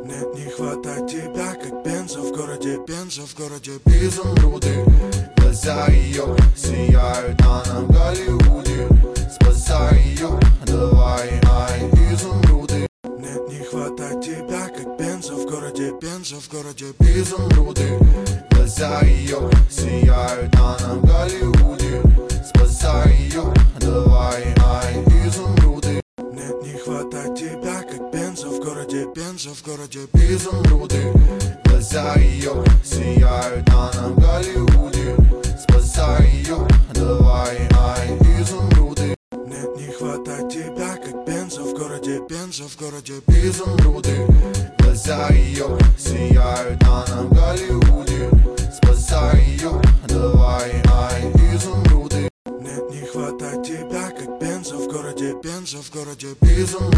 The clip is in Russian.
Нет, не хватает тебя, как бенза в городе изумруды. Глаза ее сияют, она в Голливуде. Спасай ее, давай, ай, изумруды. Нет, не хватает тебя, как бенза в городе изумруды. Глаза ее сияют, она в Голливуде. Спасай ее, давай, ай, изумруды. Нет, не хватает тебя, как бенза в городе изумруды. Глаза ее сияют, она в Голливуде. Спасай ее, давай, ай, изумруды. Нет, не хватает тебя, как бенза в городе изумруды. Глаза ее сияют, она в Голливуде. Спасай ее, давай, ай, изумруды. Нет, не хватает тебя, как бенза в городе изумруды.